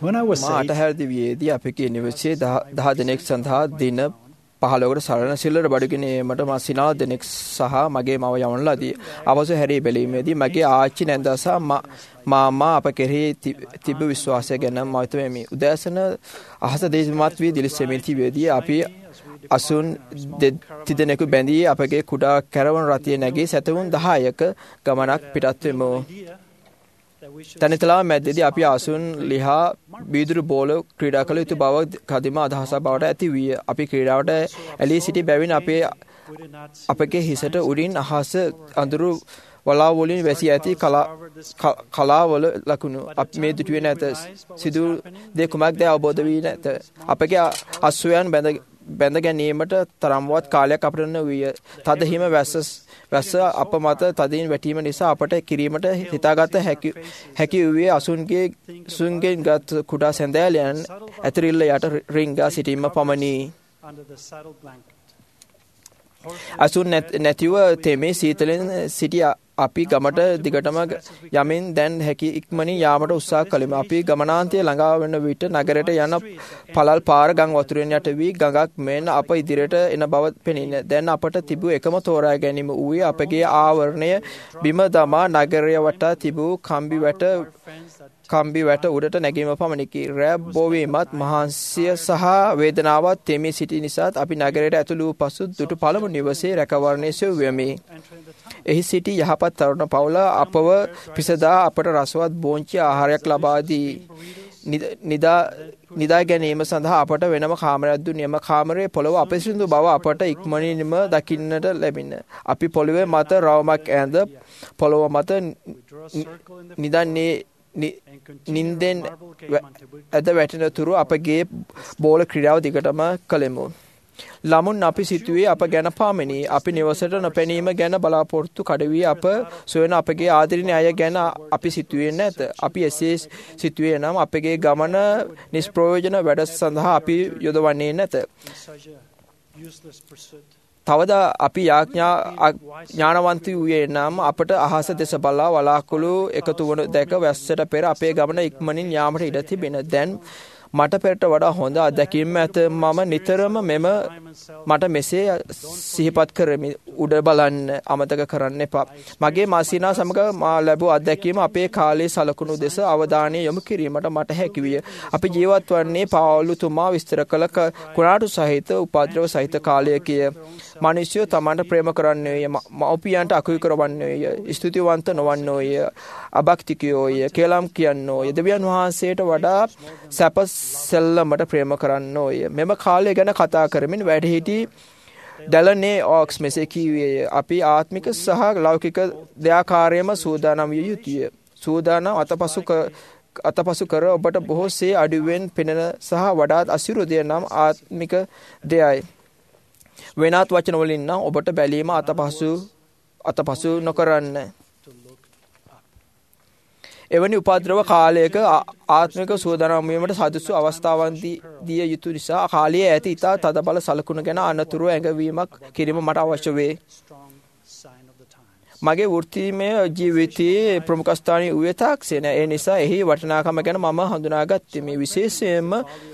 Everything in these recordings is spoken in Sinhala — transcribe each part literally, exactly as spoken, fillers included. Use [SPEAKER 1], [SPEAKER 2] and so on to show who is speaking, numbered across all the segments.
[SPEAKER 1] මාට හැරදිවියේදී අපගේ නිවසේ දහ දෙනෙක් සඳහා දින පහළොවකට සරණ සිල්ලර බඩගෙන ඒමට මා සිනා දෙනෙක් සහ මගේ මව යවන ලදී. අවසු හැරී බැලීමේදී මගේ ආච්චි නැන්දා සහ මාමා අප කෙරෙහි තිබ විශ්වාසය ගැන මතවෙමි. උදෑසන අහස දේශමත් වී දිලිසෙමින් තිබෙදී අපි අසුන් තිදෙනෙකු බැඳී අපගේ කුඩා කැරවන් රථයේ නැගී සැතවුන් දහයක ගමනක් පිටත්වෙමු. තනිතලා මැද්දේදී අපි අසුන් ලිහා බීදුරු බෝල ක්‍රීඩා කළ යුතු බව කදිම අදහසක් බවට ඇති විය. අපි ක්‍රීඩාවට ඇලී සිටි බැවින් අපේ අපගේ හිසට උඩින් අහස අඳුරු වලාවලින් වැසී ඇති කලාවල ලකුණු අප මේ දුටුවේ නැත. සිදු දේ කුමක්ද අවබෝධ වී නැත. අපගේ අශ්වයන් බැඳ බැඳ ගැනීමට තරම්වත් කාලයක් අපට නොවිය. තද හිම වැස්ස වැස්ස අප මත තදින් වැටීම නිසා අපට කිරීමට හිතාගත හැකි හැකි වූයේ අසුන්ගේ සුන්ගෙන් ගත් කුඩා සැඳෑලියන් ඇතිරිල්ල යට රිංගා සිටීම පමණි. අසුන් නැතිව තෙමේ සීතලෙන් සිටි අපි ගමට දිගටම යමින් දැන් හැකි ඉක්මනින් යාමට උත්සාහ කළෙමු. අපි ගමනාන්තය ළඟා වන විට නගරයට යන පළල් පාර ගම් වතුරෙන් යට වී ගඟක් මෙන් අප ඉදිරියට එන බව පෙනින. දැන් අපට තිබූ එකම තෝරා ගැනීම වූයේ අපගේ ආවරණය බිම දමා නගරය වටා තිබූ කම්බි වැට කම්බි වැට උඩට නැගීම පමණකි. රැබ් බෝවීමත් මහන්සිය සහ වේදනාවත් තෙමී සිටි නිසාත් අපි නගරයට ඇතුළු වූ පසු දුටු පළමු නිවසේ රැකවරණය සෙව්වෙමි. එහි සිටි යහපත් තරුණ පවුල අපව පිසදා අපට රසවත් බෝංචි ආහාරයක් ලබා දී නිදා නිදා ගැනීම සඳහා අපට වෙනම කාමරයක් දුන්නේම කාමරයේ පොළව අපිරිසිදු බව අපට ඉක්මනින්ම දකින්නට ලැබින. අපි පොළවේ මත රවුමක් ඇඳ පොළව මත නිදන්නේ නින්දෙන් ඇද වැටෙන තුරු අපගේ බෝල ක්‍රීඩාව දිගටම කළෙමු. ළමුන් අපි සිතුවේ අප ගැන පාමෙනි. අපි නිවසට නොපැනීම ගැන බලාපොරොත්තු කඩවී අප සොයන අපගේ ආදරණීය අය ගැන අපි සිතුවේ නැත. අපි එසේ සිතුවේ නම් අපගේ ගමන නිෂ්ප්‍රයෝජන වැඩ සඳහා අපි යොදවන්නේ නැත. තවද අපි ඥානවන්ත වූයේ නම් අපට අහස දෙස බලා වලාකුළු එකතු වන දැක වැස්සට පෙර අපේ ගමන ඉක්මනින් යාමට ඉඩ තිබෙන. දැන් මට පෙරට වඩා හොඳ අත්දැකීම් ඇත. මම නිතරම මෙම මට මෙසේ සිහිපත් කරමි. උඩ බලන්න අමතක කරන්න එපා. මගේ මාසිනා සමග මා ලැබූ අත්දැකීම අපේ කාලයේ සලකුණු දෙස අවධානය යොමු කිරීමට මට හැකි විය. අපි ජීවත් වන්නේ පාවුලුතුමා විස්තර කළ කුණාටු සහිත උපද්‍රව සහිත කාලයකය. මිනිස්සු තමන්ට ප්‍රේම කරන්නේය, මව්පියන්ට අකුරු කරවන්නේය, ස්තුතිවන්ත නොවන්නේය, අභක්තිකයෝය, කේලම් කියන්නෝය, දෙවියන් වහන්සේට වඩා සැප සෙල්ලමට ප්‍රේම කරන්නෝය. මෙම කාලය ගැන කතා කරමින් වැඩහිටි ඩැලනේ ඕක්ස් මෙසේ කීවේය. අපි ආත්මික සහ ලෞකික දෙආකාරයේම සූදානම් විය යුතුය. සූදානම් අතපසු අතපසු කර ඔබට බොහෝසේ අඩුවෙන් පෙනෙන සහ වඩාත් අසිරු දෙය නම් ආත්මික දෙයයි. වෙනත් වචන වලින් නම් ඔබට බැලීම අතපසු අතපසු නොකරන්න. එවැනි උපද්‍රව කාලයක ආත්මික සූදානම් වීමට සදසු අවස්ථාවන් දිය යුතු නිසා කාලයේ ඇති ඉතා තදබල සලකුණු ගැන අනතුරු ඇඟවීමක් කිරීම මට අවශ්‍ය වේ. මගේ වෘත්තීමය ජීවිතයේ ප්‍රමුඛස්ථානයේ වූයේ තාක්ෂණය. ඒ නිසා එහි වටිනාකම ගැන මම හඳුනාගත්තෙමි. විශේෂයෙන්ම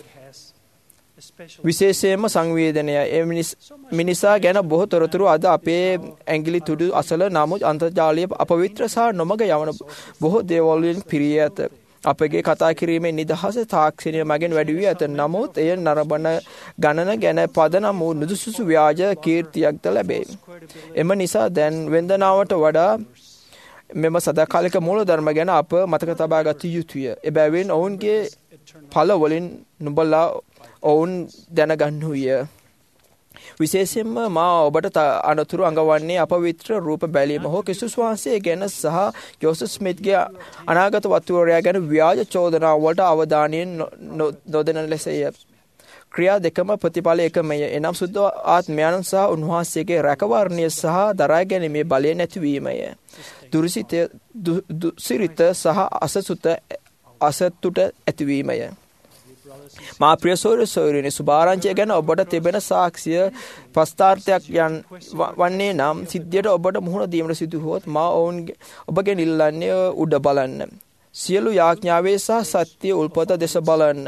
[SPEAKER 1] විශේෂයෙන්ම සංවේදනය. ඒ මිනිසා ගැන බොහෝ තොරතුරු අද අපේ ඇඟිලි තුඩු අසල. නමුත් අන්තර්ජාලය අපවිත්‍ර සහ නොමග යවන බොහෝ දේවල් වලින් පිරී ඇත. අපගේ කතා කිරීමේ නිදහස තාක්ෂණය මගින් වැඩි වී ඇත. නමුත් එය නරඹන ගණන ගැන පදනම් වූ නුදුසුසු ව්‍යාජ කීර්තියක්ද ලැබේ. එම නිසා දැන් වෙන්දනාවට වඩා මෙම සදාකාලික මූලධර්ම ගැන අප මතක තබා ගත යුතුය. එබැවින් ඔවුන්ගේ ඵල වලින් නුඹලා ඔවුන් දැනගන්නුය. විශේෂයෙන්ම මා ඔබට අනතුරු අඟවන්නේ අපවිත්‍ර රූප බැලීම හෝ ක්‍රිස්තුස් වහන්සේ ගැන සහ ජෝසප් ස්මිත්ගේ අනාගත වතුවරයා ගැන ව්‍යාජ චෝදනා වලට අවධානය නොදෙන ලෙසය. ක්‍රියා දෙකම ප්‍රතිඵල එකමය. එනම් සුද්ධ ආත්මයන් සහ උන්වහන්සේගේ රැකවරණය සහ දරා ගැනීමේ බලය නැතිවීමය. දුරිසිත දුසිරිත සහ අසසුත අසතුට ඇතිවීමය. මා ප්‍රිය සෝදර සෝදරියනි, සුභාරංචිය ගැන ඔබට තිබෙන සාක්ෂිය ප්‍රස්තාර්ථයක් යන් වන්නේ නම් සිද්ධියට ඔබට මුහුණ දීමට සිදු වුවොත් මා ඔවුන් ඔබගෙන් ඉල්ලන්නේ උඩ බලන්න. සියලු යාඥාවේ සහ සත්‍ය උල්පත දෙස බලන්න.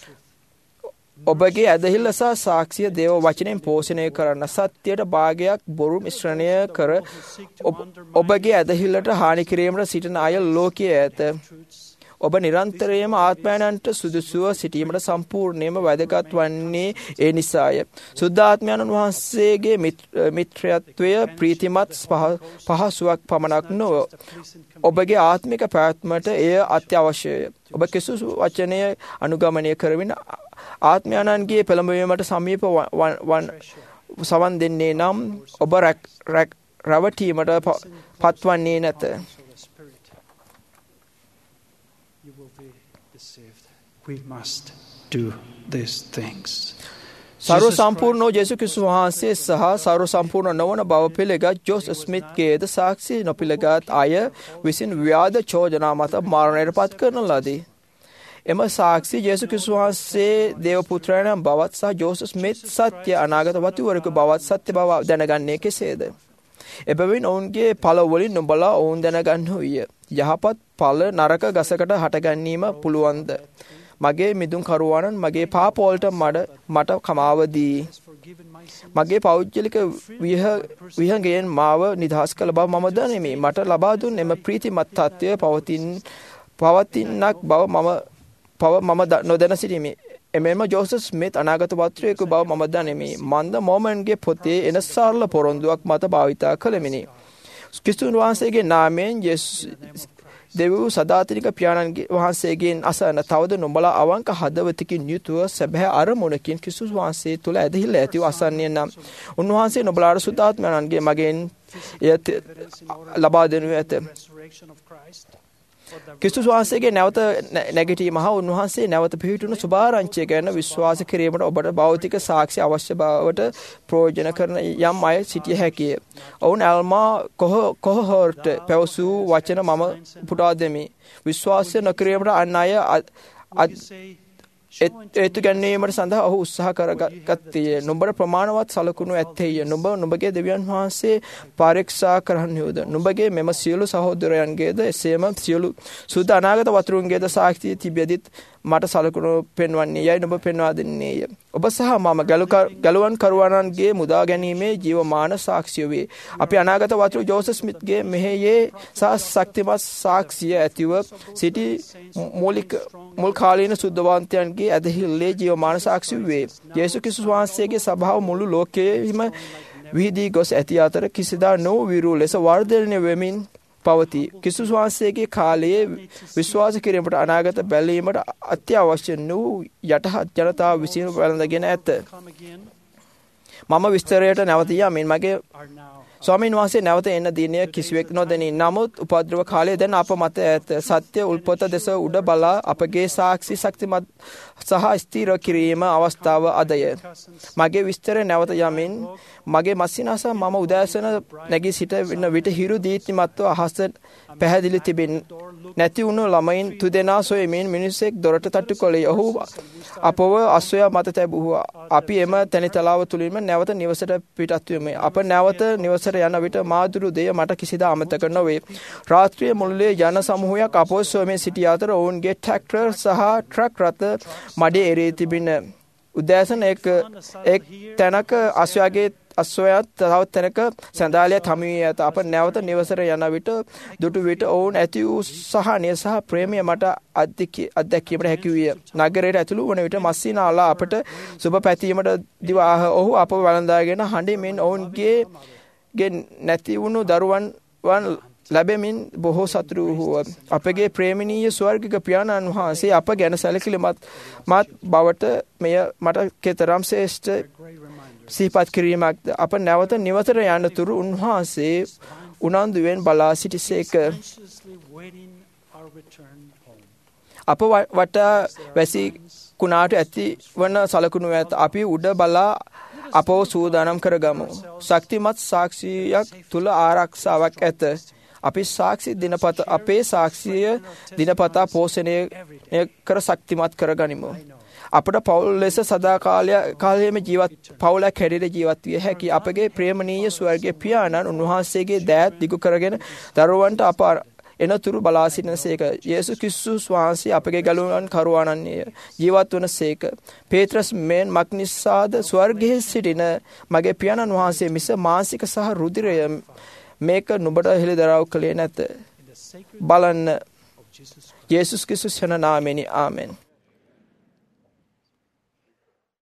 [SPEAKER 1] ඔබගේ ඇදහිල්ල සහ සාක්ෂිය දේව වචනයෙන් පෝෂණය කරන්න. සත්‍යයට භාගයක් බොරු මිශ්‍රණය කර ඔබගේ ඇදහිල්ලට හානි කිරීමට සිටින අය ලෝකයේ ඇත. ඔබ නිරන්තරයෙන්ම ආත්මයන්ට සුදුසුව සිටීමට සම්පූර්ණයෙන්ම වැදගත් වන්නේ ඒ නිසාය. සුද්ධාත්මයන් වහන්සේගේ මිත්‍රත්වය ප්‍රීතිමත් පහසුවක් පමණක් නොව ඔබගේ ආත්මික පැවැත්මට එය අත්‍යවශ්‍යය. ඔබ කිසිදු වචනය අනුගමනය කරමින් ආත්මයන්ගේ පෙළඹවීමට සමීප සවන් දෙන්නේ නම් ඔබ රැවටීමට පත්වන්නේ නැත.
[SPEAKER 2] We must do these things.
[SPEAKER 1] සර්ව සම්පූර්ණ ජේසුස් ක්‍රිස්තුස් වහන්සේ සහ සර්ව සම්පූර්ණ නොවන බව පිළිගත් ජෝස් ස්මිත්ගේද සාක්ෂි නොපිළිගත් අය විසින් ව්‍යාධ චෝදනා මත මරණයට පත් කරන ලදී. එම සාක්ෂි ජේසුස් ක්‍රිස්තුස් වහන්සේ දේව පුත්‍රයන් බවත් සහ ජෝස් ස්මිත් සත්‍ය අනාගත වතුවරකු බවත් සත්‍ය බව දැනගන්නේ කෙසේද? එබැවින් ඔවුන්ගේ ඵල වලින් නුඹලා ඔවුන් දැනගන්නුය. යහපත් ඵල නරක ගසකට හටගැනීම පුළුවන්ද? මගේ මිදුම් කරුවාණන් මගේ පාප වලට මට කමාව දී. මගේ පෞද්ගලික විහඟයෙන් මාව නිදහස් කළ බව මම දනිමි. මට ලබා දුන් එම ප්‍රීතිමත් තත්ත්වය පවතින පවතිනක් බව මම පව මම නොදැන සිටිමි. එමෙන්ම ජෝසප් ස්මිත් අනාගත වත්‍රයෙකු බව මම දනිමි. මන්ද මොමන්ගේ පොතේ එන සරල පොරොන්දුවක් මත භාවිතා කළෙමිනි. ක්‍රිස්තුන් වහන්සේගේ නාමයෙන් දෙව් සදාතනික පියාණන් වහන්සේගෙන් අසන තවද නුඹලා අවංක හදවතකින් යුතුව සැබෑ අරමුණකින් ක්‍රිස්තුස් වහන්සේ තුළ ඇදහිල්ලා ඇතිව අසන්නේ නම් උන්වහන්සේ නුඹලාට සුතාත්මයන්ගේ මගෙන් එය ලබා දෙනු ඇත. ක්‍රිස්තුස් වහන්සේගේ නැවත නැගිටීම හා උන්වහන්සේ නැවත පිහිටුණු සුභාරංචිය ගැන විශ්වාස කිරීමට ඔබට භෞතික සාක්ෂි අවශ්‍ය බවට ප්‍රයෝජන කරන යම් අය සිටිය හැකිය. ඔවුන් ඇල්මා කොහොර්ට පැවසූ වචන මම පුටා දෙමි. විශ්වාසය නොකිරීමට අන් අය ඒතු ගැනීමට සඳහා ඔහු උත්සාහ කරගත්තේ. නුඹට ප්‍රමාණවත් සලකුණු ඇත්තේය. නුඹ නුඹගේ දෙවියන් වහන්සේ පරීක්ෂා කරන්නේද? නුඹගේ මෙම සියලු සහෝදරයන්ගේද එසේම සියලු සුද්ධ අනාගත වතුරුන්ගේද සාක්ෂිය තිබෙදිත් මට සලකුණු පෙන්වන්නේ යයි නුඹ පෙන්වා දෙන්නේය. ඔබ සහ මම ගලුවන් කරුවන්ගේ මුදා ගැනීමේ ජීවමාන සාක්ෂිය වේ. අපි අනාගත වතුරු ජෝසප් ස්මිත්ගේ මෙහෙයේ සහ ශක්තිමත් සාක්ෂිය ඇතිව සිටි මූලික මුල් කාලීන සුද්ධවන්තයන්ගේ ඇදහිල්ලේ ජීවමාන සාක්ෂිය වේ. යේසුස් ක්‍රිස්තුස් වහන්සේගේ සභාව මුළු ලෝකයේම විහිදී ගොස් ඇති අතර කිසිදා නො විරු ලෙස වර්ධනය වෙමින් පවතී. ක්‍රිස්තුස් වහන්සේගේ කාලයේ විශ්වාස කිරීමට අනාගත බැලීමට අත්‍යවශ්‍ය වූ යටහත් ජනතාව විසින් වැළඳගෙන ඇත. මම විස්තරයට නැවත යමින් මගේ ස්වාමීන් වහන්සේ නැවත එන්න දිනය කිසිවෙක් නොදනී. නමුත් උපද්‍රව කාලය දැන් අප මත ඇත. සත්‍ය උල්පත දෙස උඩ බලා අපගේ සාක්ෂි ශක්තිමත් සහ ස්ථිර කිරීම අවස්ථාව අදය. මගේ විස්තරය නැවත යමින් මගේ මස්සිනාස මම උදෑසන නැගී සිට වෙන විට හිරු දීප්තිමත්ව අහස පැහැදිලි තිබෙන නැති වුණු ළමයින් තුදෙනා සොයමින් මිනිසෙක් දොරට තට්ටු කළේ. ඔහු අපව අස්වැය මත තැබුවා. අපි එම තැනිතලාව තුලින්ම නැවත නිවසට පිටත් වෙමු. අප නැවත නිවසට යන විට මාදුරු දෙය මට කිසිදා අමතක නොවේ. රාත්‍රියේ මුළුල්ලේ ජන සමූහයක් අපව සොයමින් සිටි අතර ඔවුන්ගේ ට්‍රැක්ටර් සහ ට්‍රක් රථ මඩේ එරී තිබින උදෑසන එක් එක් තැනක අස්වැයගේ අස්වැයත් තව තැනක සඳාලියත් හමු වී ඇත. අප නැවත නිවසට යන විට දුටු විට ඔවුන් ඇති වූ සහනය සහ ප්‍රේමය මට අත්දැකීමට හැකි විය. නගරයට ඇතුළු වන විට මස්සිනාලා අපට සුබ පැතීමට දිවාහ. ඔහු අප වළඳාගෙන හඬමින් ඔවුන්ගේ ගේ නැති වුණු දරුවන් වන් ලැබෙමින් බොහෝ සතුටු වූ අපගේ ප්‍රේමණීය ස්වර්ගික පියාණන් වහන්සේ අප ගැන සැලකිලිමත් මත් බවට මෙය මට කෙතරම් ශ්‍රේෂ්ඨ සිහිපත් කිරීමක්ද. අප නැවත නිවසට යන තුරු උන්වහන්සේ උනන්දුවෙන් බලා සිටිසේක. අප වටා වැසි කුණාට ඇති වන සලකුණු ඇත. අපි උඩ බලා අපව සූදානම් කරගමු. ශක්තිමත් සාක්ෂියක් තුල ආරක්ෂාවක් ඇත. අපි සාක්ෂි දිනපත අපේ සාක්ෂිය දිනපතා පෝෂණය කර ශක්තිමත් කරගනිමු. අපට පවුල් ලෙස සදා කාලයේම ජීවත් පවුලක් හැටියට ජීවත් විය හැකි. අපගේ ප්‍රේමණීය ස්වර්ගීය පියාණන් උන්වහන්සේගේ දෑත් දිගු කරගෙන දරුවන්ට අප එනතුරු බලා සිටිනසේක. යේසුස් ක්‍රිස්තුස් වහන්සේ අපගේ ගලුවන් කරුවාණන්ය ජීවත් වන සේක. පේත්‍රස් මෙන් මක් නිසාද ස්වර්ගයේ සිටින මගේ පියාණන් වහන්සේ මිස මානසික සහ රුධිරය මේක නුඹට හෙළිදරව් කළේ නැත. බලන්න යේසුස් ක්‍රිස්තුස් යන නාමයෙන් ආමෙන්.